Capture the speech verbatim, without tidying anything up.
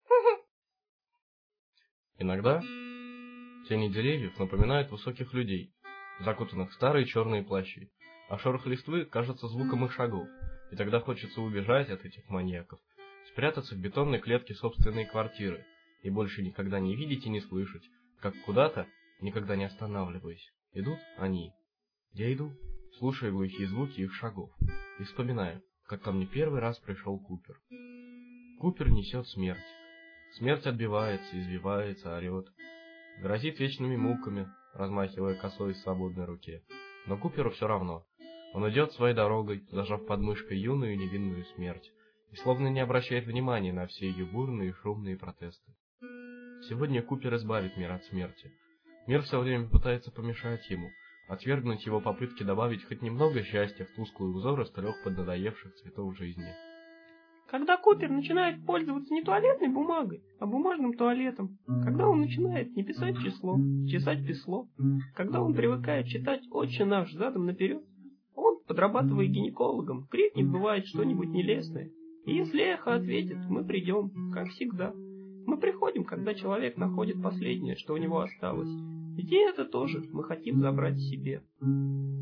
Иногда тени деревьев напоминают высоких людей, закутанных в старые черные плащи, а шорох листвы кажется звуком их шагов, и тогда хочется убежать от этих маньяков, спрятаться в бетонной клетке собственной квартиры и больше никогда не видеть и не слышать, как куда-то, никогда не останавливаясь, идут они. Я иду, слушая глухие звуки их шагов, и вспоминаю, как ко мне первый раз пришел Купер. Купер несет смерть. Смерть отбивается, извивается, орет, грозит вечными муками, размахивая косой в свободной руке. Но Куперу все равно. Он идет своей дорогой, зажав под мышкой юную и невинную смерть, и словно не обращает внимания на все ее бурные и шумные протесты. Сегодня Купер избавит мир от смерти. Мир все время пытается помешать ему, отвергнуть его попытки добавить хоть немного счастья в тусклый узор из трех поднадоевших цветов жизни. Когда Купер начинает пользоваться не туалетной бумагой, а бумажным туалетом, когда он начинает не писать число, чесать песло, когда он привыкает читать «Отче наш» задом наперед, он, подрабатывая гинекологом, крикнет бывает что-нибудь нелестное. И если эхо ответит, мы придем, как всегда. Мы приходим, когда человек находит последнее, что у него осталось. Ведь и это тоже мы хотим забрать себе.